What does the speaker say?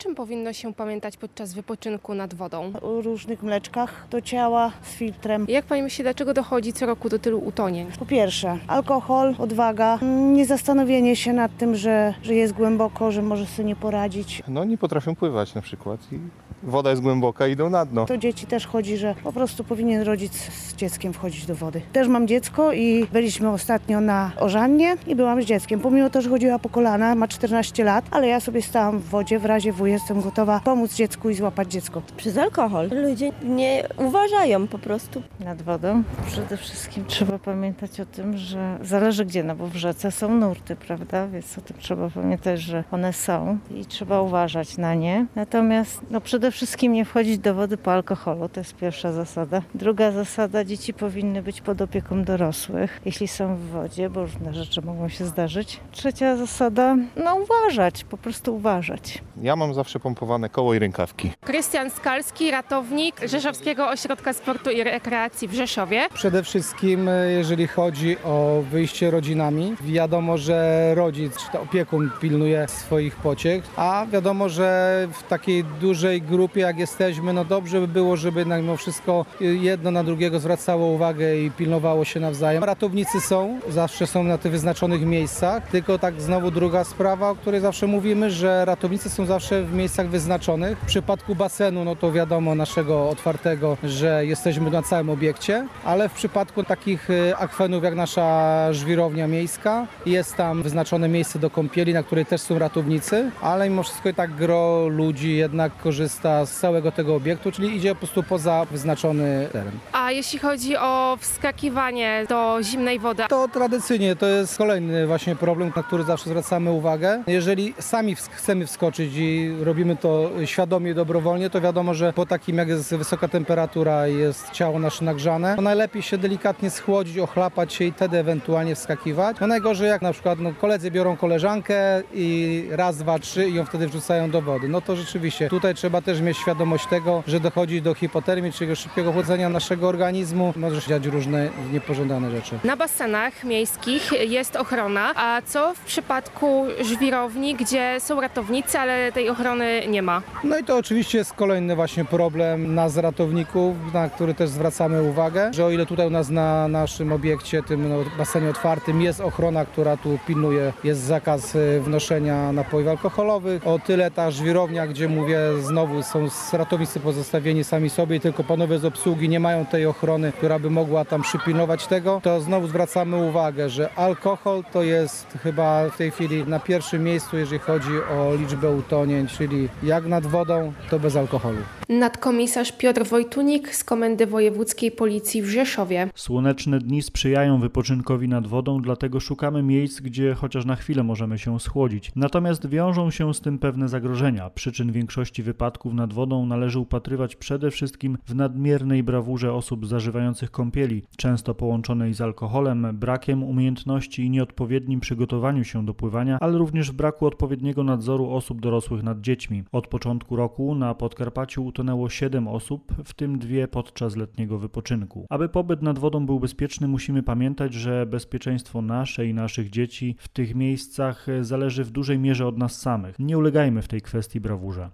czym powinno się pamiętać podczas wypoczynku nad wodą? O różnych mleczkach do ciała z filtrem. Jak pani myśli, dlaczego dochodzi co roku do tylu utonięć? Po pierwsze, alkohol, odwaga, nie zastanowienie się nad tym, że jest głęboko, że może sobie nie poradzić. No nie potrafią pływać na przykład i woda jest głęboka, idą na dno. To dzieci też chodzi, że po prostu powinien rodzic z dzieckiem wchodzić do wody. Też mam dziecko i byliśmy ostatnio na Orzannie i byłam z dzieckiem. Pomimo to, że chodziła po kolana, ma 14 lat, ale ja sobie stałam w wodzie, w razie W jestem gotowa pomóc dziecku i złapać dziecko. Przez alkohol. Ludzie nie uważają po prostu. Nad wodą przede wszystkim trzeba pamiętać o tym, że zależy gdzie, no bo w rzece są nurty, prawda, więc o tym trzeba pamiętać, że one są i trzeba uważać na nie. Natomiast przede wszystkim nie wchodzić do wody po alkoholu, to jest pierwsza zasada. Druga zasada, dzieci powinny być pod opieką dorosłych, jeśli są w wodzie, bo różne rzeczy mogą się zdarzyć. Trzecia zasada, uważać, po prostu uważać. Ja mam zawsze pompowane koło i rękawki. Krystian Skalski, ratownik Rzeszowskiego Ośrodka Sportu i Rekreacji w Rzeszowie. Przede wszystkim, jeżeli chodzi o wyjście rodzinami, wiadomo, że rodzic czy to opiekun pilnuje swoich pociech, a wiadomo, że w takiej dużej grupie jak jesteśmy, dobrze by było, żeby jednak mimo wszystko jedno na drugiego zwracało uwagę i pilnowało się nawzajem. Ratownicy zawsze są na tych wyznaczonych miejscach, tylko tak znowu druga sprawa, o której zawsze mówimy, że ratownicy są zawsze w miejscach wyznaczonych. W przypadku basenu, to wiadomo naszego otwartego, że jesteśmy na całym obiekcie, ale w przypadku takich akwenów jak nasza żwirownia miejska, jest tam wyznaczone miejsce do kąpieli, na której też są ratownicy, ale mimo wszystko i tak gro ludzi jednak korzysta z całego tego obiektu, czyli idzie po prostu poza wyznaczony teren. A jeśli chodzi o wskakiwanie do zimnej wody? To tradycyjnie to jest kolejny właśnie problem, na który zawsze zwracamy uwagę. Jeżeli sami chcemy wskoczyć i robimy to świadomie i dobrowolnie, to wiadomo, że po takim jak jest wysoka temperatura i jest ciało nasze nagrzane, to najlepiej się delikatnie schłodzić, ochlapać się i wtedy ewentualnie wskakiwać. Najgorzej jak na przykład koledzy biorą koleżankę i raz, dwa, trzy i ją wtedy wrzucają do wody. To rzeczywiście tutaj trzeba też mieć świadomość tego, że dochodzi do hipotermii, czyli szybkiego chłodzenia naszego organizmu. Może się dziać różne niepożądane rzeczy. Na basenach miejskich jest ochrona, a co w przypadku żwirowni, gdzie są ratownicy, ale tej ochrony nie ma? I to oczywiście jest kolejny właśnie problem nas ratowników, na który też zwracamy uwagę, że o ile tutaj u nas na naszym obiekcie, tym basenie otwartym jest ochrona, która tu pilnuje, jest zakaz wnoszenia napojów alkoholowych, o tyle ta żwirownia, gdzie mówię znowu są ratownicy pozostawieni sami sobie i tylko panowie z obsługi nie mają tej ochrony, która by mogła tam przypilnować tego, to znowu zwracamy uwagę, że alkohol to jest chyba w tej chwili na pierwszym miejscu, jeżeli chodzi o liczbę utonięć, czyli jak nad wodą, to bez alkoholu. Nadkomisarz Piotr Wojtunik z Komendy Wojewódzkiej Policji w Rzeszowie. Słoneczne dni sprzyjają wypoczynkowi nad wodą, dlatego szukamy miejsc, gdzie chociaż na chwilę możemy się schłodzić. Natomiast wiążą się z tym pewne zagrożenia. Przyczyn większości wypadków nad wodą należy upatrywać przede wszystkim w nadmiernej brawurze osób zażywających kąpieli, często połączonej z alkoholem, brakiem umiejętności i nieodpowiednim przygotowaniu się do pływania, ale również w braku odpowiedniego nadzoru osób dorosłych nad dziećmi. Od początku roku na Podkarpaciu utonęło 7 osób, w tym 2 podczas letniego wypoczynku. Aby pobyt nad wodą był bezpieczny, musimy pamiętać, że bezpieczeństwo nasze i naszych dzieci w tych miejscach zależy w dużej mierze od nas samych. Nie ulegajmy w tej kwestii brawurze.